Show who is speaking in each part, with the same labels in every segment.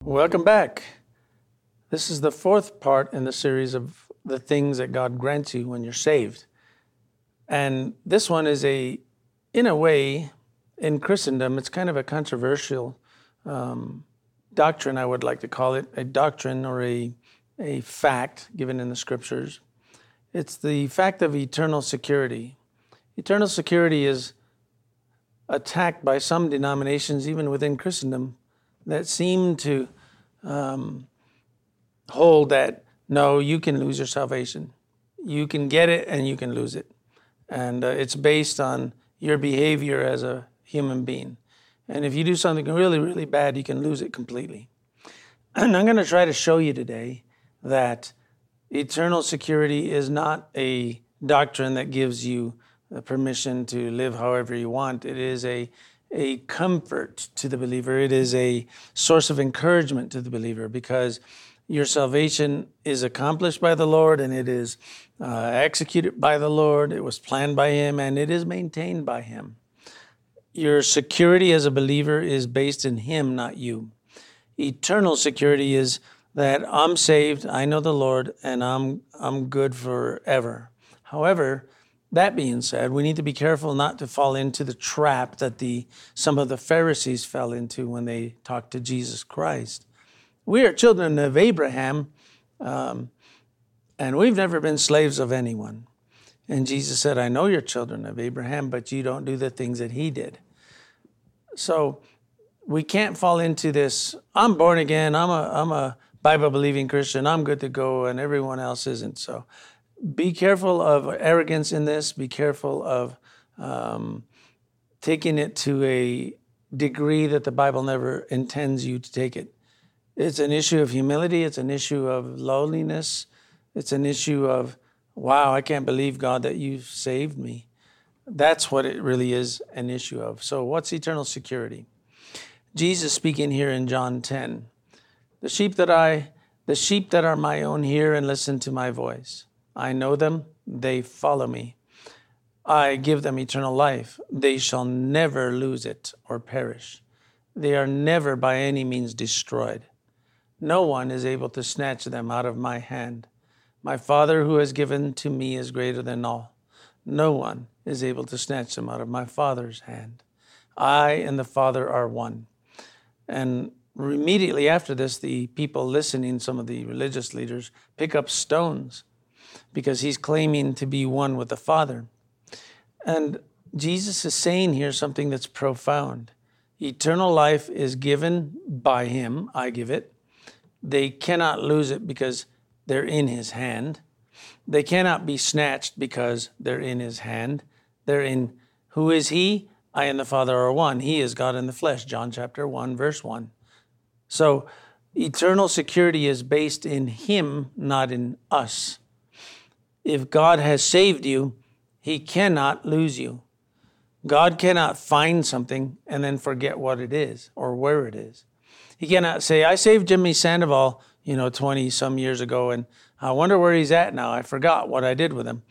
Speaker 1: Welcome back. This is the fourth part in the series of the things that God grants you when you're saved. And this one is in a way, in Christendom, it's kind of a controversial doctrine, I would like to call it, a doctrine or a fact given in the scriptures. It's the fact of eternal security. Eternal security is attacked by some denominations, even within Christendom, that seem to hold that, no, you can lose your salvation. You can get it and you can lose it. And it's based on your behavior as a human being. And if you do something really, really bad, you can lose it completely. And I'm going to try to show you today that eternal security is not a doctrine that gives you the permission to live however you want. It is a comfort to the believer. It is a source of encouragement to the believer because your salvation is accomplished by the Lord and it is executed by the Lord. It was planned by Him and it is maintained by Him. Your security as a believer is based in Him, not you. Eternal security is that I'm saved, I know the Lord, and I'm good forever. However, that being said, we need to be careful not to fall into the trap that some of the Pharisees fell into when they talked to Jesus Christ. We are children of Abraham, and we've never been slaves of anyone. And Jesus said, I know you're children of Abraham, but you don't do the things that he did. So we can't fall into this, I'm born again, I'm a Bible-believing Christian, I'm good to go, and everyone else isn't. So be careful of arrogance in this. Be careful of taking it to a degree that the Bible never intends you to take it. It's an issue of humility. It's an issue of lowliness. It's an issue of, wow, I can't believe, God, that you saved me. That's what it really is an issue of. So what's eternal security? Jesus speaking here in John 10. The sheep that are my own hear and listen to my voice. I know them, they follow me. I give them eternal life. They shall never lose it or perish. They are never by any means destroyed. No one is able to snatch them out of my hand. My Father who has given to me is greater than all. No one is able to snatch them out of my Father's hand. I and the Father are one. And immediately after this, the people listening, some of the religious leaders, pick up stones because he's claiming to be one with the Father. And Jesus is saying here something that's profound. Eternal life is given by him. I give it. They cannot lose it because they're in his hand. They cannot be snatched because they're in his hand. They're in, who is he? I and the Father are one. He is God in the flesh. John chapter 1, verse 1. So eternal security is based in him, not in us. If God has saved you, he cannot lose you. God cannot find something and then forget what it is or where it is. He cannot say, I saved Jimmy Sandoval, 20 some years ago, and I wonder where he's at now. I forgot what I did with him.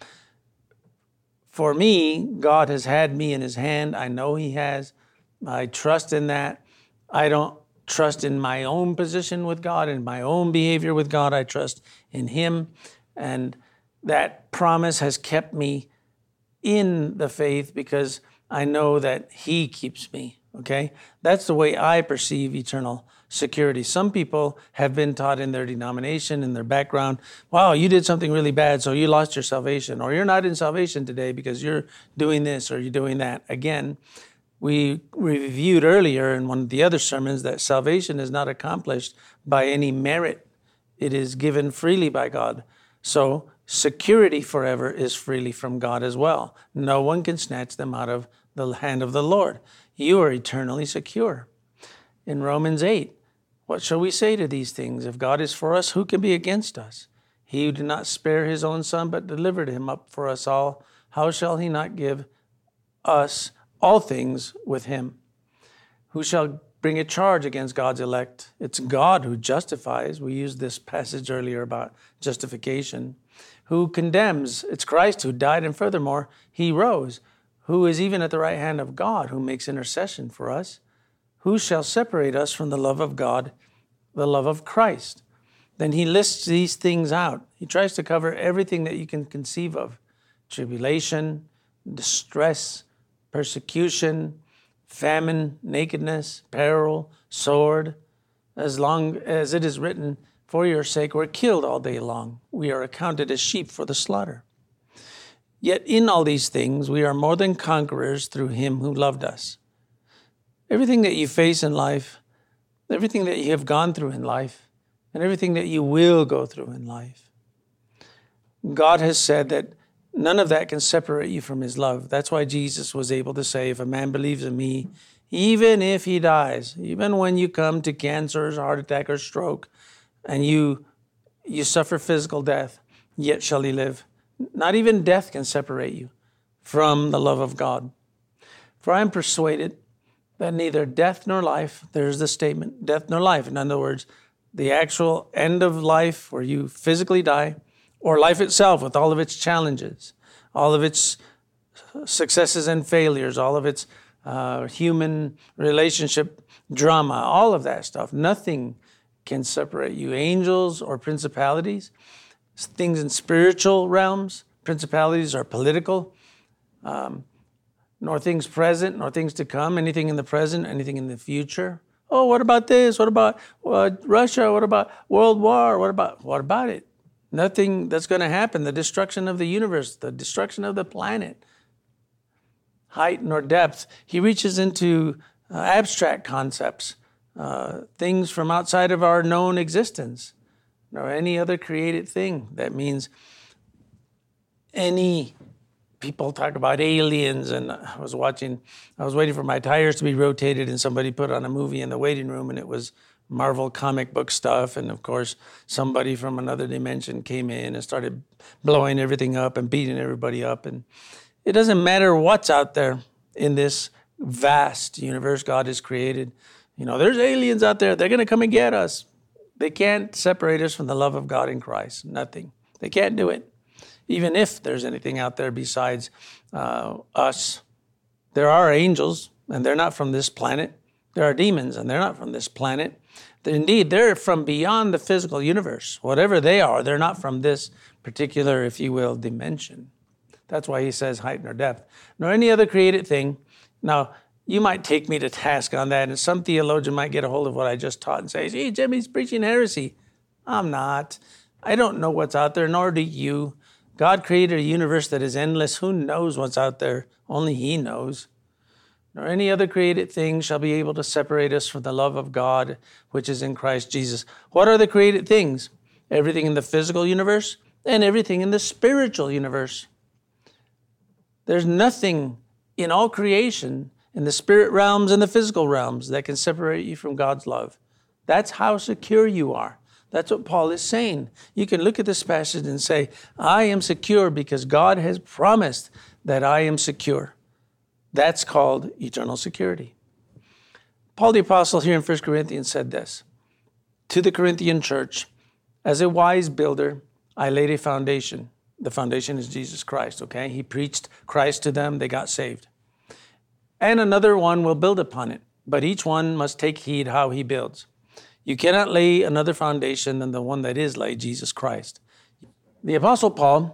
Speaker 1: For me, God has had me in his hand. I know he has. I trust in that. I don't trust in my own position with God, in my own behavior with God. I trust in him. And that promise has kept me in the faith because I know that he keeps me, okay? That's the way I perceive eternal security. Some people have been taught in their denomination, in their background, wow, you did something really bad, so you lost your salvation, or you're not in salvation today because you're doing this or you're doing that. Again, we reviewed earlier in one of the other sermons that salvation is not accomplished by any merit. It is given freely by God. So security forever is freely from God as well. No one can snatch them out of the hand of the Lord. You are eternally secure. In Romans 8, what shall we say to these things? If God is for us, who can be against us? He who did not spare his own son, but delivered him up for us all, how shall he not give us all things with him? Who shall bring a charge against God's elect? It's God who justifies. We used this passage earlier about justification. Who condemns? It's Christ who died, and furthermore, he rose, who is even at the right hand of God, who makes intercession for us. Who shall separate us from the love of God? the love of Christ. Then he lists these things out. He tries to cover everything that you can conceive of: tribulation, distress, persecution, famine, nakedness, peril, sword. As long as it is written, for your sake we're killed all day long. We are accounted as sheep for the slaughter. Yet in all these things we are more than conquerors through him who loved us. Everything that you face in life, everything that you have gone through in life, and everything that you will go through in life, God has said that none of that can separate you from his love. That's why Jesus was able to say, if a man believes in me, even if he dies, even when you come to cancer or heart attack or stroke, and you suffer physical death, yet shall he live. Not even death can separate you from the love of God. For I am persuaded that neither death nor life, there's the statement, death nor life. In other words, the actual end of life where you physically die, or life itself with all of its challenges, all of its successes and failures, all of its human relationship drama, all of that stuff. Nothing can separate you. Angels or principalities, things in spiritual realms, principalities are political, nor things present, nor things to come, anything in the present, anything in the future. Oh, what about this? What about Russia? What about World War? What about it? Nothing that's going to happen. The destruction of the universe, the destruction of the planet. Height nor depth. He reaches into abstract concepts, things from outside of our known existence, nor any other created thing. That means people talk about aliens, and I was waiting for my tires to be rotated, and somebody put on a movie in the waiting room, and it was Marvel comic book stuff. And of course, somebody from another dimension came in and started blowing everything up and beating everybody up. And it doesn't matter what's out there in this vast universe God has created. There's aliens out there. They're going to come and get us. They can't separate us from the love of God in Christ. Nothing. They can't do it. Even if there's anything out there besides us. There are angels, and they're not from this planet. There are demons, and they're not from this planet. Indeed, they're from beyond the physical universe. Whatever they are, they're not from this particular, if you will, dimension. That's why he says height nor depth, nor any other created thing. Now, you might take me to task on that, and some theologian might get a hold of what I just taught and say, hey, Jimmy's preaching heresy. I'm not. I don't know what's out there, nor do you. God created a universe that is endless. Who knows what's out there? Only he knows. Nor any other created thing shall be able to separate us from the love of God, which is in Christ Jesus. What are the created things? Everything in the physical universe and everything in the spiritual universe. There's nothing in all creation, in the spirit realms and the physical realms, that can separate you from God's love. That's how secure you are. That's what Paul is saying. You can look at this passage and say, I am secure because God has promised that I am secure. That's called eternal security. Paul the Apostle here in 1 Corinthians said this, to the Corinthian church, as a wise builder, I laid a foundation. The foundation is Jesus Christ, okay? He preached Christ to them. They got saved. And another one will build upon it, but each one must take heed how he builds. You cannot lay another foundation than the one that is laid, Jesus Christ. The Apostle Paul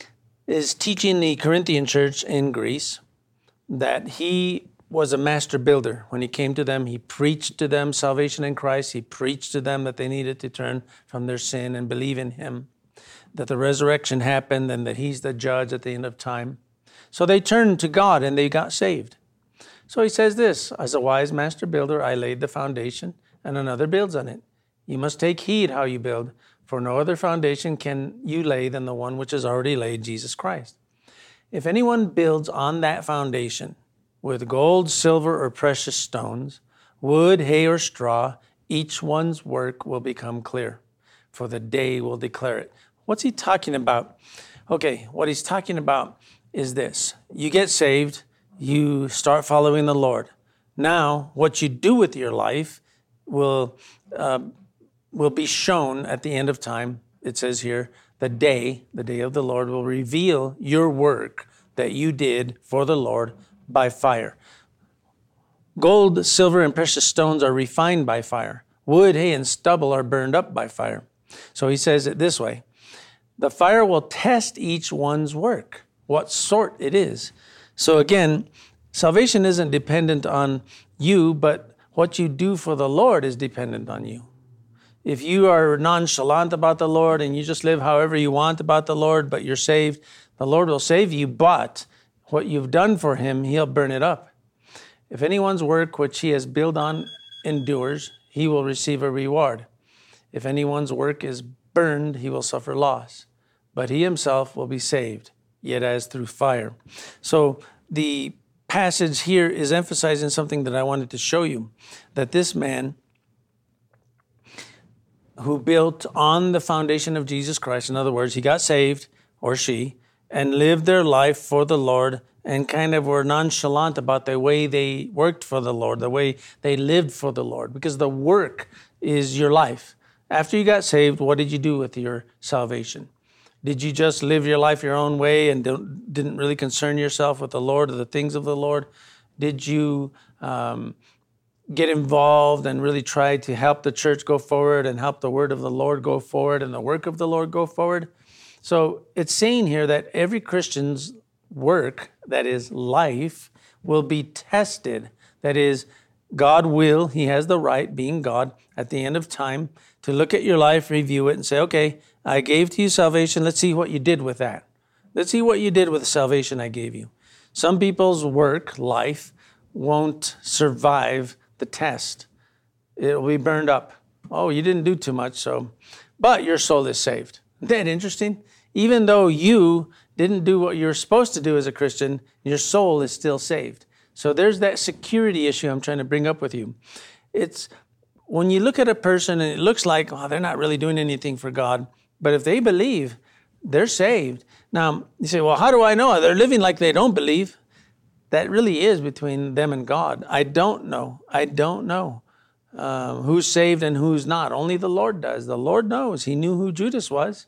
Speaker 1: is teaching the Corinthian church in Greece that he was a master builder. When he came to them, he preached to them salvation in Christ. He preached to them that they needed to turn from their sin and believe in him, that the resurrection happened and that he's the judge at the end of time. So they turned to God and they got saved. So he says this, as a wise master builder, I laid the foundation, and another builds on it. You must take heed how you build, for no other foundation can you lay than the one which is already laid, Jesus Christ. If anyone builds on that foundation with gold, silver, or precious stones, wood, hay, or straw, each one's work will become clear, for the day will declare it. What's he talking about? Okay, what he's talking about is this. You get saved, you start following the Lord. Now, what you do with your life will be shown at the end of time. It says here, the day of the Lord will reveal your work that you did for the Lord by fire. Gold, silver, and precious stones are refined by fire. Wood, hay, and stubble are burned up by fire. So he says it this way. The fire will test each one's work, what sort it is. So again, salvation isn't dependent on you, but what you do for the Lord is dependent on you. If you are nonchalant about the Lord and you just live however you want about the Lord, but you're saved, the Lord will save you, but what you've done for him, he'll burn it up. If anyone's work which he has built on endures, he will receive a reward. If anyone's work is burned, he will suffer loss, but he himself will be saved, yet as through fire. So the passage here is emphasizing something that I wanted to show you, that this man who built on the foundation of Jesus Christ, in other words, he got saved, or she, and lived their life for the Lord and kind of were nonchalant about the way they worked for the Lord, the way they lived for the Lord, because the work is your life. After you got saved, what did you do with your salvation? Did you just live your life your own way and didn't really concern yourself with the Lord or the things of the Lord? Did you get involved and really try to help the church go forward and help the word of the Lord go forward and the work of the Lord go forward? So it's saying here that every Christian's work, that is life, will be tested. That is, God will, he has the right, being God, at the end of time, to look at your life, review it, and say, okay, I gave to you salvation. Let's see what you did with that. Let's see what you did with the salvation I gave you. Some people's work, life, won't survive the test. It'll be burned up. Oh, you didn't do too much, but your soul is saved. Isn't that interesting? Even though you didn't do what you're supposed to do as a Christian, your soul is still saved. So there's that security issue I'm trying to bring up with you. It's when you look at a person and it looks like, oh, they're not really doing anything for God, but if they believe, they're saved. Now, you say, well, how do I know? They're living like they don't believe. That really is between them and God. I don't know. Who's saved and who's not. Only the Lord does. The Lord knows. He knew who Judas was.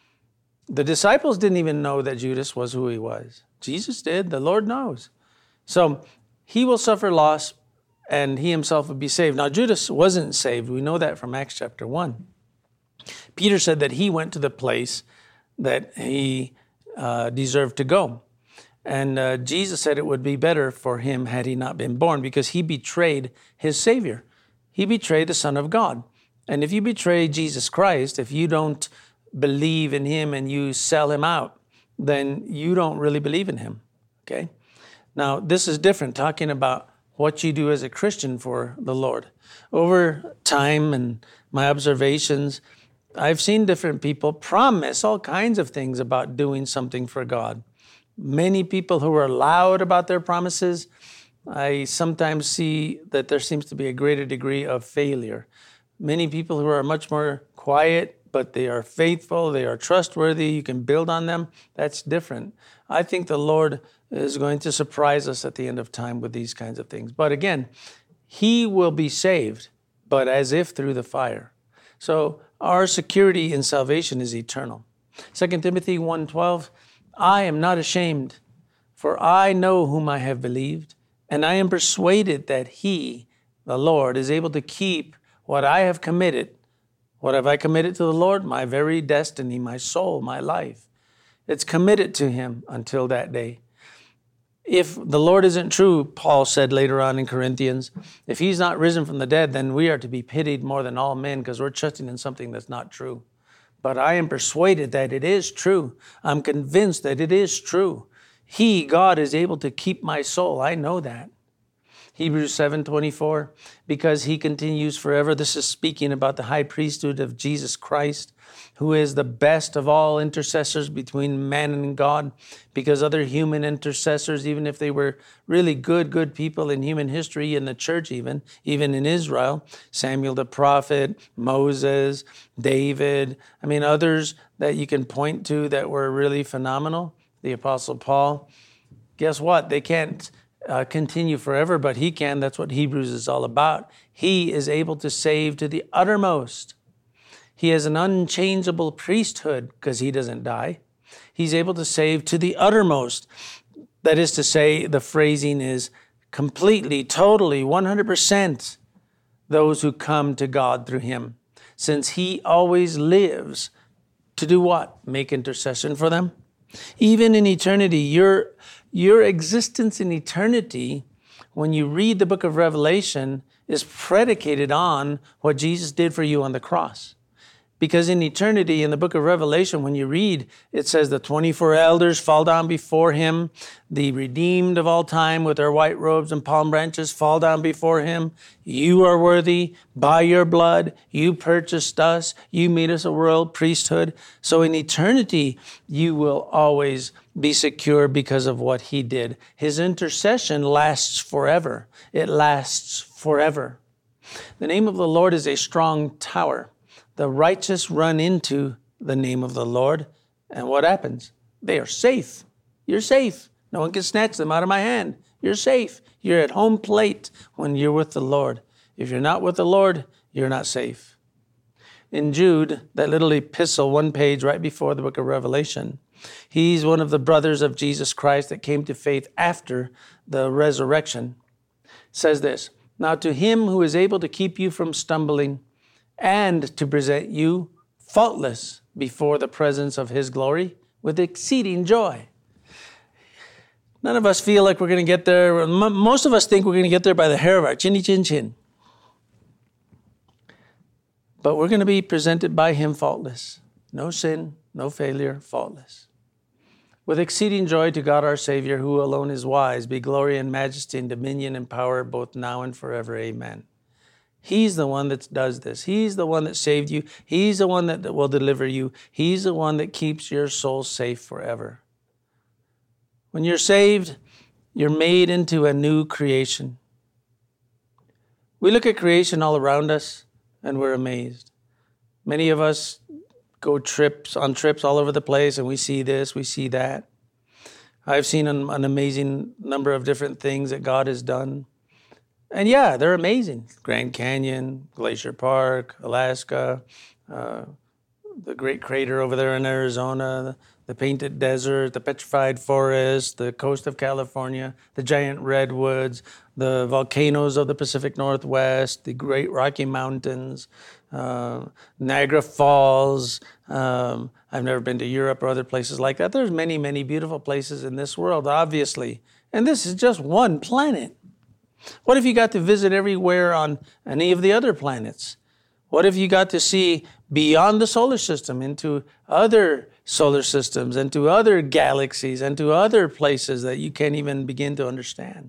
Speaker 1: The disciples didn't even know that Judas was who he was. Jesus did. The Lord knows. So he will suffer loss and he himself will be saved. Now, Judas wasn't saved. We know that from Acts chapter 1. Peter said that he went to the place that he deserved to go. And Jesus said it would be better for him had he not been born, because he betrayed his Savior. He betrayed the Son of God. And if you betray Jesus Christ, if you don't believe in him and you sell him out, then you don't really believe in him, okay? Now, this is different, talking about what you do as a Christian for the Lord. Over time and my observations, I've seen different people promise all kinds of things about doing something for God. Many people who are loud about their promises, I sometimes see that there seems to be a greater degree of failure. Many people who are much more quiet, but they are faithful, they are trustworthy, you can build on them, that's different. I think the Lord is going to surprise us at the end of time with these kinds of things. But again, he will be saved, but as if through the fire. So our security in salvation is eternal. 2 Timothy 1:12, I am not ashamed, for I know whom I have believed, and I am persuaded that he, the Lord, is able to keep what I have committed. What have I committed to the Lord? My very destiny, my soul, my life. It's committed to him until that day. If the Lord isn't true, Paul said later on in Corinthians, if he's not risen from the dead, then we are to be pitied more than all men, because we're trusting in something that's not true. But I am persuaded that it is true. I'm convinced that it is true. He, God, is able to keep my soul. I know that. Hebrews 7:24, because he continues forever. This is speaking about the high priesthood of Jesus Christ, who is the best of all intercessors between man and God, because other human intercessors, even if they were really good people in human history, in the church even in Israel, Samuel the prophet, Moses, David, others that you can point to that were really phenomenal, the Apostle Paul, guess what? They can't continue forever, but he can. That's what Hebrews is all about. He is able to save to the uttermost. He has an unchangeable priesthood because he doesn't die. He's able to save to the uttermost. That is to say, the phrasing is completely, totally, 100%. those who come to God through him, since he always lives to do what? Make intercession for them. Even in eternity, your existence in eternity, when you read the book of Revelation, is predicated on what Jesus did for you on the cross. Because in eternity, in the book of Revelation, when you read, it says the 24 elders fall down before him. The redeemed of all time with their white robes and palm branches fall down before him. You are worthy by your blood. You purchased us. You made us a royal priesthood. So in eternity, you will always be secure because of what he did. His intercession lasts forever. It lasts forever. The name of the Lord is a strong tower. The righteous run into the name of the Lord, and what happens? They are safe. You're safe. No one can snatch them out of my hand. You're safe. You're at home plate when you're with the Lord. If you're not with the Lord, you're not safe. In Jude, that little epistle, one page right before the book of Revelation, he's one of the brothers of Jesus Christ that came to faith after the resurrection, says this, "Now to him who is able to keep you from stumbling and to present you faultless before the presence of his glory with exceeding joy." None of us feel like we're going to get there. Most of us think we're going to get there by the hair of our chinny chin chin. But we're going to be presented by him faultless. No sin, no failure, faultless. With exceeding joy to God our Savior, who alone is wise, be glory and majesty and dominion and power both now and forever. Amen. He's the one that does this. He's the one that saved you. He's the one that will deliver you. He's the one that keeps your soul safe forever. When you're saved, you're made into a new creation. We look at creation all around us and we're amazed. Many of us go on trips all over the place and we see this, we see that. I've seen an amazing number of different things that God has done. And yeah, they're amazing. Grand Canyon, Glacier Park, Alaska, the great crater over there in Arizona, the painted desert, the petrified forest, the coast of California, the giant redwoods, the volcanoes of the Pacific Northwest, the great Rocky Mountains, Niagara Falls. I've never been to Europe or other places like that. There's many, many beautiful places in this world, obviously. And this is just one planet. What if you got to visit everywhere on any of the other planets? What if you got to see beyond the solar system into other solar systems, into other galaxies, and to other places that you can't even begin to understand?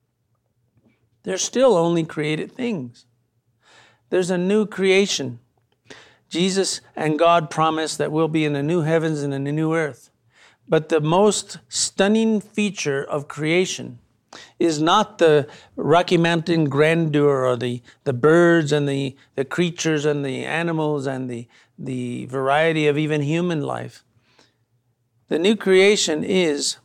Speaker 1: They're still only created things. There's a new creation. Jesus and God promise that we'll be in a new heavens and in a new earth. But the most stunning feature of creation is not the Rocky Mountain grandeur or the birds and the creatures and the animals and the variety of even human life. The new creation is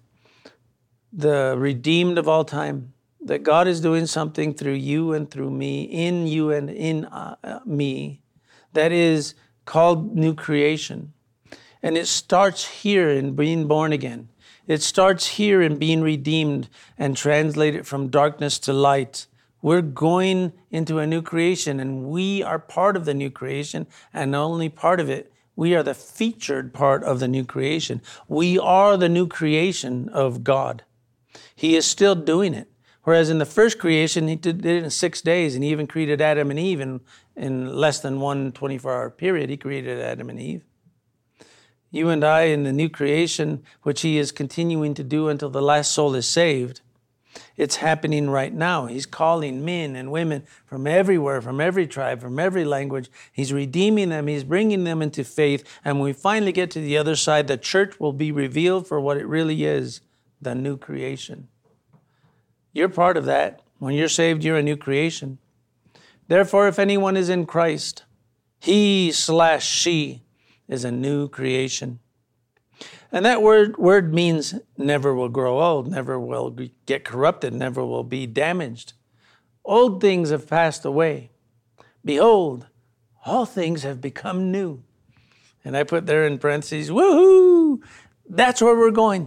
Speaker 1: the redeemed of all time, that God is doing something through you and through me, in you and in me, that is called new creation. And it starts here in being born again. It starts here in being redeemed and translated from darkness to light. We're going into a new creation, and we are part of the new creation, and not only part of it, we are the featured part of the new creation. We are the new creation of God. He is still doing it. Whereas in the first creation, he did it in 6 days, and he even created Adam and Eve in less than one 24-hour period. He created Adam and Eve. You and I in the new creation, which he is continuing to do until the last soul is saved, it's happening right now. He's calling men and women from everywhere, from every tribe, from every language. He's redeeming them. He's bringing them into faith. And when we finally get to the other side, the church will be revealed for what it really is, the new creation. You're part of that. When you're saved, you're a new creation. Therefore, if anyone is in Christ, he/she is a new creation. And that word means never will grow old, never will get corrupted, never will be damaged. Old things have passed away. Behold, all things have become new. And I put there in parentheses, woohoo! That's where we're going.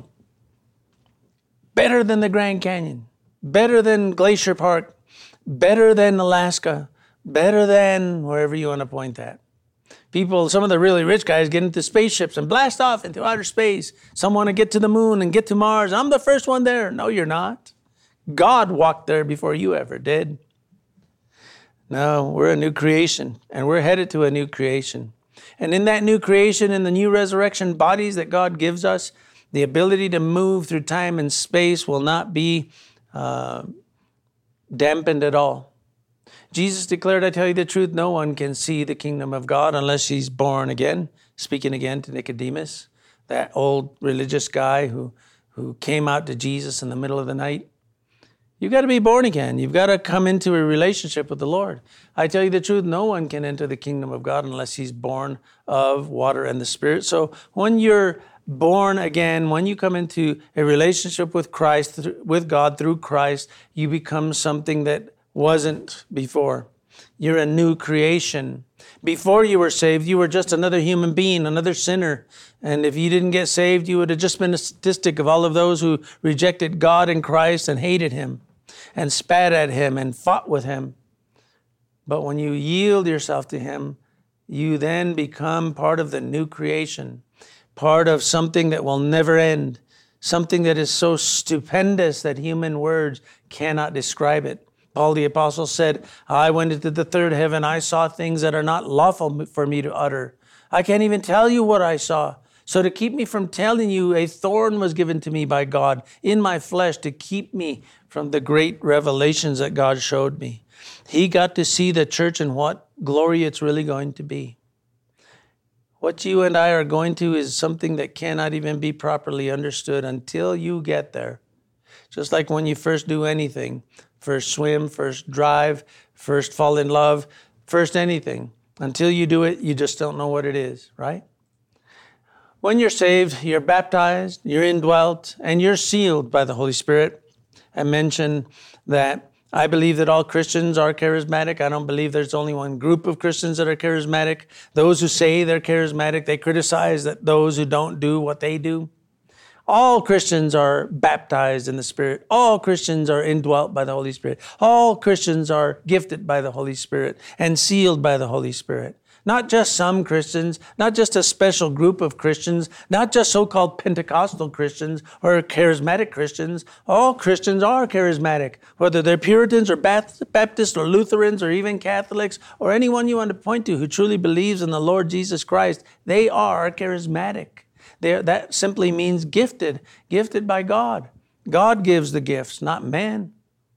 Speaker 1: Better than the Grand Canyon, better than Glacier Park, better than Alaska, Better than wherever you want to point that. People, some of the really rich guys get into spaceships and blast off into outer space. Some want to get to the moon and get to Mars. I'm the first one there. No, you're not. God walked there before you ever did. No, we're a new creation, and we're headed to a new creation. And in that new creation, in the new resurrection bodies that God gives us, the ability to move through time and space will not be dampened at all. Jesus declared, I tell you the truth, no one can see the kingdom of God unless he's born again, speaking again to Nicodemus, that old religious guy who came out to Jesus in the middle of the night. You've got to be born again. You've got to come into a relationship with the Lord. I tell you the truth, no one can enter the kingdom of God unless he's born of water and the Spirit. So when you're born again, when you come into a relationship with Christ, with God through Christ, you become something that wasn't before. You're a new creation. Before you were saved, you were just another human being, another sinner. And if you didn't get saved, you would have just been a statistic of all of those who rejected God and Christ and hated him and spat at him and fought with him. But when you yield yourself to him, you then become part of the new creation, part of something that will never end, something that is so stupendous that human words cannot describe it. Paul the Apostle said, I went into the third heaven. I saw things that are not lawful for me to utter. I can't even tell you what I saw. So to keep me from telling you, a thorn was given to me by God in my flesh to keep me from the great revelations that God showed me. He got to see the church and what glory it's really going to be. What you and I are going to is something that cannot even be properly understood until you get there. Just like when you first do anything, first swim, first drive, first fall in love, first anything. Until you do it, you just don't know what it is, right? When you're saved, you're baptized, you're indwelt, and you're sealed by the Holy Spirit. I mentioned that I believe that all Christians are charismatic. I don't believe there's only one group of Christians that are charismatic. Those who say they're charismatic, they criticize that those who don't do what they do. All Christians are baptized in the Spirit. All Christians are indwelt by the Holy Spirit. All Christians are gifted by the Holy Spirit and sealed by the Holy Spirit. Not just some Christians, not just a special group of Christians, not just so-called Pentecostal Christians or charismatic Christians. All Christians are charismatic, whether they're Puritans or Baptists or Lutherans or even Catholics or anyone you want to point to who truly believes in the Lord Jesus Christ. They are charismatic. That simply means gifted by God. God gives the gifts, not man.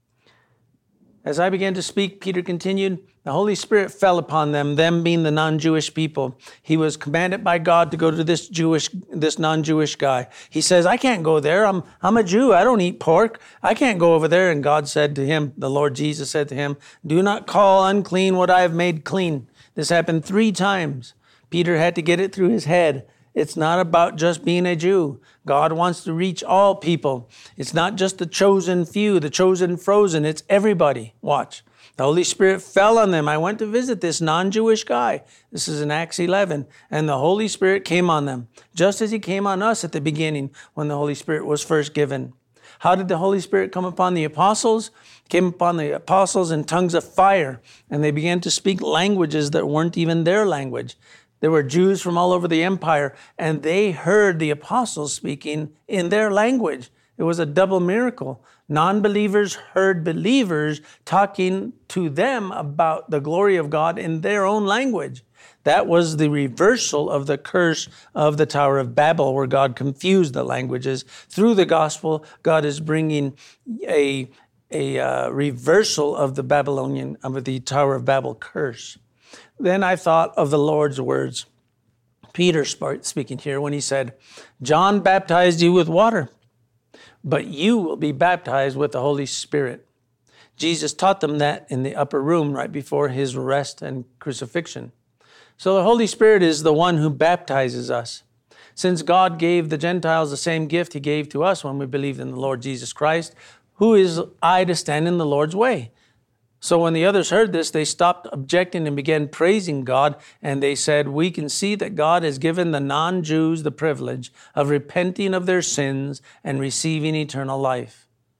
Speaker 1: As I began to speak, Peter continued, the Holy Spirit fell upon them being the non-Jewish people. He was commanded by God to go to this non-Jewish guy. He says, I can't go there. I'm a Jew. I don't eat pork. I can't go over there. And God said to him, the Lord Jesus said to him, do not call unclean what I have made clean. This happened 3 times. Peter had to get it through his head. It's not about just being a Jew. God wants to reach all people. It's not just the chosen few, the chosen frozen. It's everybody. Watch. The Holy Spirit fell on them. I went to visit this non-Jewish guy. This is in Acts 11. And the Holy Spirit came on them, just as he came on us at the beginning when the Holy Spirit was first given. How did the Holy Spirit come upon the apostles? It came upon the apostles in tongues of fire, and they began to speak languages that weren't even their language. There were Jews from all over the empire, and they heard the apostles speaking in their language. It was a double miracle. Non-believers heard believers talking to them about the glory of God in their own language. That was the reversal of the curse of the Tower of Babel, where God confused the languages. Through the gospel, God is bringing a reversal of the Tower of Babel curse. Then I thought of the Lord's words. Peter speaking here when he said, John baptized you with water, but you will be baptized with the Holy Spirit. Jesus taught them that in the upper room right before his arrest and crucifixion. So the Holy Spirit is the one who baptizes us. Since God gave the Gentiles the same gift he gave to us when we believed in the Lord Jesus Christ, who is I to stand in the Lord's way? So when the others heard this, they stopped objecting and began praising God. And they said, we can see that God has given the non-Jews the privilege of repenting of their sins and receiving eternal life.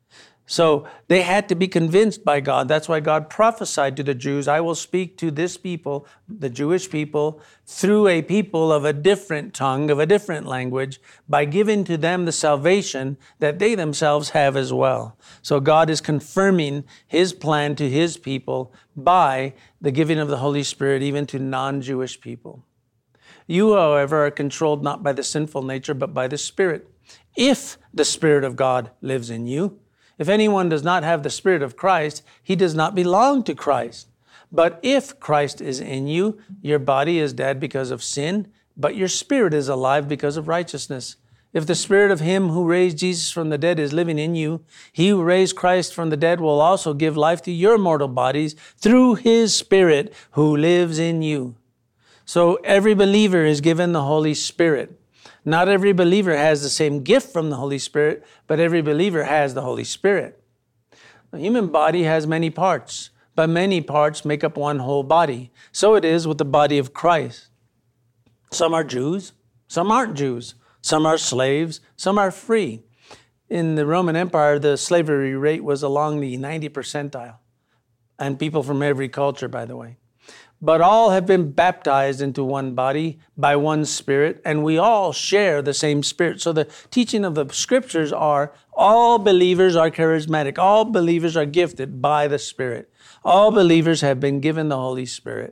Speaker 1: So they had to be convinced by God. That's why God prophesied to the Jews, I will speak to this people, the Jewish people, through a people of a different tongue, of a different language, by giving to them the salvation that they themselves have as well. So God is confirming his plan to his people by the giving of the Holy Spirit even to non-Jewish people. You, however, are controlled not by the sinful nature, but by the Spirit. If the Spirit of God lives in you, if anyone does not have the Spirit of Christ, he does not belong to Christ. But if Christ is in you, your body is dead because of sin, but your spirit is alive because of righteousness. If the Spirit of him who raised Jesus from the dead is living in you, he who raised Christ from the dead will also give life to your mortal bodies through his Spirit who lives in you. So every believer is given the Holy Spirit. Not every believer has the same gift from the Holy Spirit, but every believer has the Holy Spirit. The human body has many parts, but many parts make up one whole body. So it is with the body of Christ. Some are Jews, some aren't Jews. Some are slaves, some are free. In the Roman Empire, the slavery rate was along the 90th percentile. And people from every culture, by the way. But all have been baptized into one body by one Spirit, and we all share the same Spirit. So the teaching of the Scriptures are all believers are charismatic. All believers are gifted by the Spirit. All believers have been given the Holy Spirit.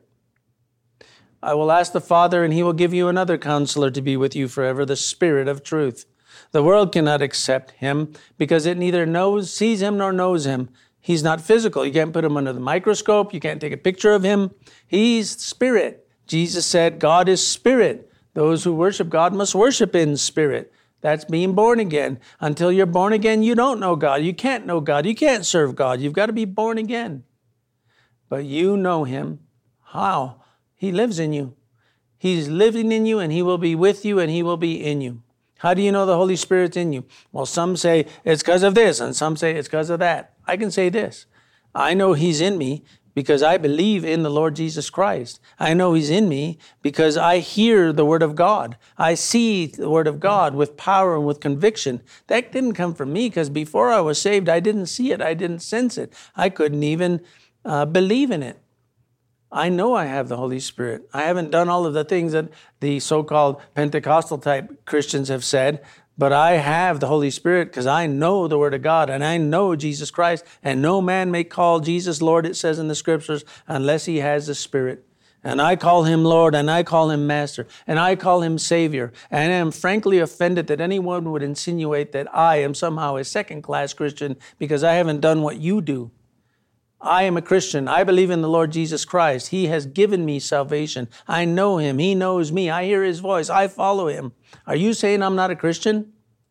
Speaker 1: I will ask the Father, and he will give you another counselor to be with you forever, the Spirit of truth. The world cannot accept him because it neither sees him nor knows him. He's not physical. You can't put him under the microscope. You can't take a picture of him. He's spirit. Jesus said, God is spirit. Those who worship God must worship in spirit. That's being born again. Until you're born again, you don't know God. You can't know God. You can't serve God. You've got to be born again. But you know him. How? He lives in you. He's living in you, and he will be with you, and he will be in you. How do you know the Holy Spirit's in you? Well, some say it's because of this, and some say it's because of that. I can say this. I know he's in me because I believe in the Lord Jesus Christ. I know he's in me because I hear the Word of God. I see the Word of God with power and with conviction. That didn't come from me because before I was saved, I didn't see it. I didn't sense it. I couldn't even believe in it. I know I have the Holy Spirit. I haven't done all of the things that the so-called Pentecostal type Christians have said, but I have the Holy Spirit because I know the Word of God and I know Jesus Christ, and no man may call Jesus Lord, it says in the Scriptures, unless he has the Spirit. And I call him Lord, and I call him Master, and I call him Savior. And I am frankly offended that anyone would insinuate that I am somehow a second-class Christian because I haven't done what you do. I am a Christian. I believe in the Lord Jesus Christ. He has given me salvation. I know him. He knows me. I hear his voice. I follow him. Are you saying I'm not a Christian?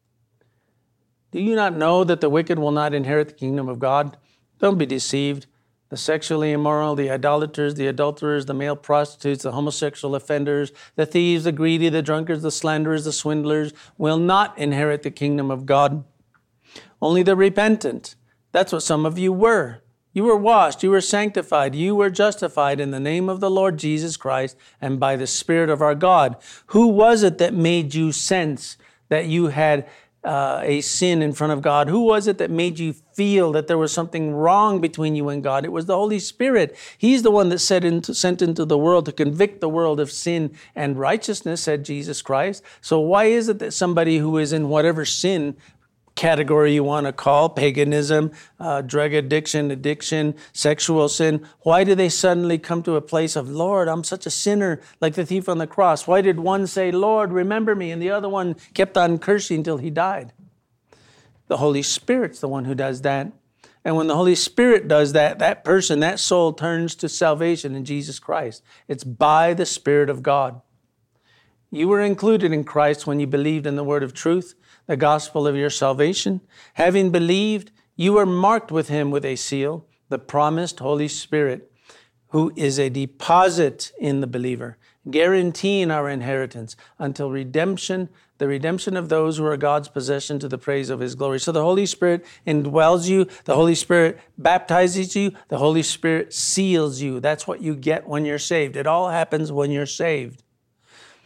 Speaker 1: Do you not know that the wicked will not inherit the kingdom of God? Don't be deceived. The sexually immoral, the idolaters, the adulterers, the male prostitutes, the homosexual offenders, the thieves, the greedy, the drunkards, the slanderers, the swindlers will not inherit the kingdom of God. Only the repentant. That's what some of you were. You were washed, you were sanctified, you were justified in the name of the Lord Jesus Christ and by the Spirit of our God. Who was it that made you sense that you had a sin in front of God? Who was it that made you feel that there was something wrong between you and God? It was the Holy Spirit. He's the one that sent into the world to convict the world of sin and righteousness, said Jesus Christ. So why is it that somebody who is in whatever sin category you want to call, paganism, drug addiction, sexual sin, why do they suddenly come to a place of, Lord, I'm such a sinner, like the thief on the cross? Why did one say, Lord, remember me, and the other one kept on cursing until he died? The Holy Spirit's the one who does that. And when the Holy Spirit does that, that person, that soul turns to salvation in Jesus Christ. It's by the Spirit of God. You were included in Christ when you believed in the word of truth, the gospel of your salvation. Having believed, you were marked with him with a seal, the promised Holy Spirit, who is a deposit in the believer, guaranteeing our inheritance until redemption, the redemption of those who are God's possession to the praise of his glory. So the Holy Spirit indwells you. The Holy Spirit baptizes you. The Holy Spirit seals you. That's what you get when you're saved. It all happens when you're saved.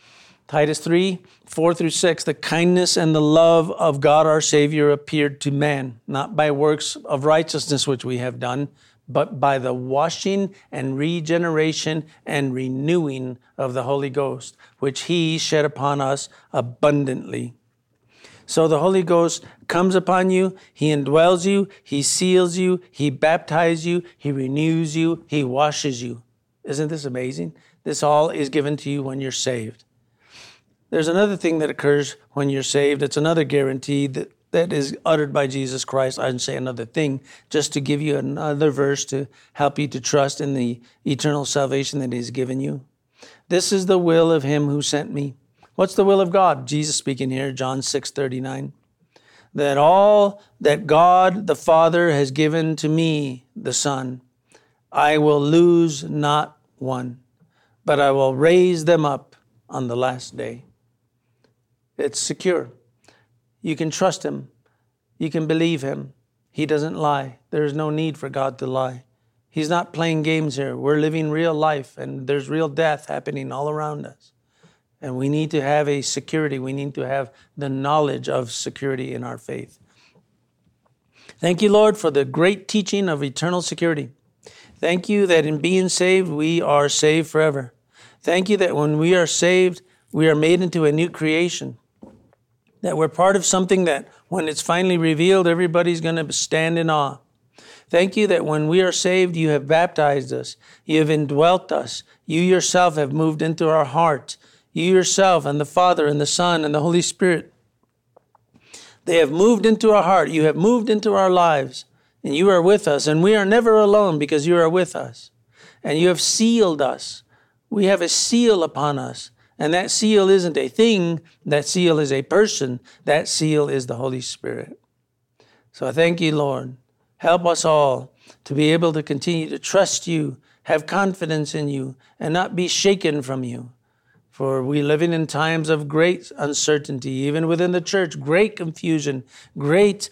Speaker 1: Titus 3, 4 through 6, the kindness and the love of God our Savior appeared to man, not by works of righteousness which we have done, but by the washing and regeneration and renewing of the Holy Ghost, which he shed upon us abundantly. So the Holy Ghost comes upon you, he indwells you, he seals you, he baptizes you, he renews you, he washes you. Isn't this amazing? This all is given to you when you're saved. There's another thing that occurs when you're saved. It's another guarantee that is uttered by Jesus Christ. I didn't say another thing, just to give you another verse to help you to trust in the eternal salvation that he's given you. This is the will of him who sent me. What's the will of God? Jesus speaking here, John 6:39. That all that God the Father has given to me, the Son, I will lose not one, but I will raise them up on the last day. It's secure. You can trust him. You can believe him. He doesn't lie. There's no need for God to lie. He's not playing games here. We're living real life, and there's real death happening all around us. And we need to have a security. We need to have the knowledge of security in our faith. Thank you, Lord, for the great teaching of eternal security. Thank you that in being saved, we are saved forever. Thank you that when we are saved, we are made into a new creation. That we're part of something that when it's finally revealed, everybody's going to stand in awe. Thank you that when we are saved, you have baptized us. You have indwelt us. You yourself have moved into our heart. You yourself and the Father and the Son and the Holy Spirit. They have moved into our heart. You have moved into our lives. And you are with us. And we are never alone because you are with us. And you have sealed us. We have a seal upon us. And that seal isn't a thing. That seal is a person. That seal is the Holy Spirit. So I thank you, Lord. Help us all to be able to continue to trust you, have confidence in you, and not be shaken from you. For we living in times of great uncertainty, even within the church, great confusion, great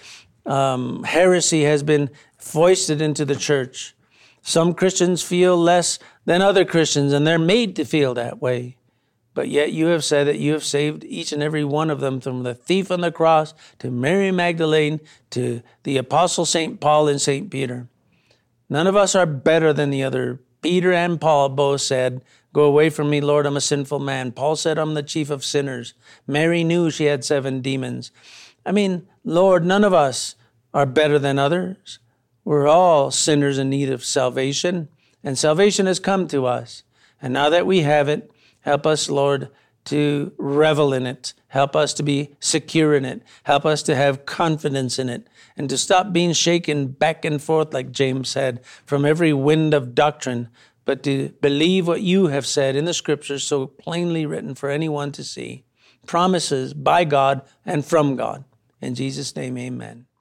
Speaker 1: heresy has been foisted into the church. Some Christians feel less than other Christians, and they're made to feel that way. But yet you have said that you have saved each and every one of them, from the thief on the cross to Mary Magdalene to the Apostle St. Paul and St. Peter. None of us are better than the other. Peter and Paul both said, "Go away from me, Lord, I'm a sinful man." Paul said, "I'm the chief of sinners." Mary knew she had 7 demons. I mean, Lord, none of us are better than others. We're all sinners in need of salvation, and salvation has come to us. And now that we have it, help us, Lord, to revel in it. Help us to be secure in it. Help us to have confidence in it and to stop being shaken back and forth, like James said, from every wind of doctrine, but to believe what you have said in the scriptures so plainly written for anyone to see. Promises by God and from God. In Jesus' name, amen.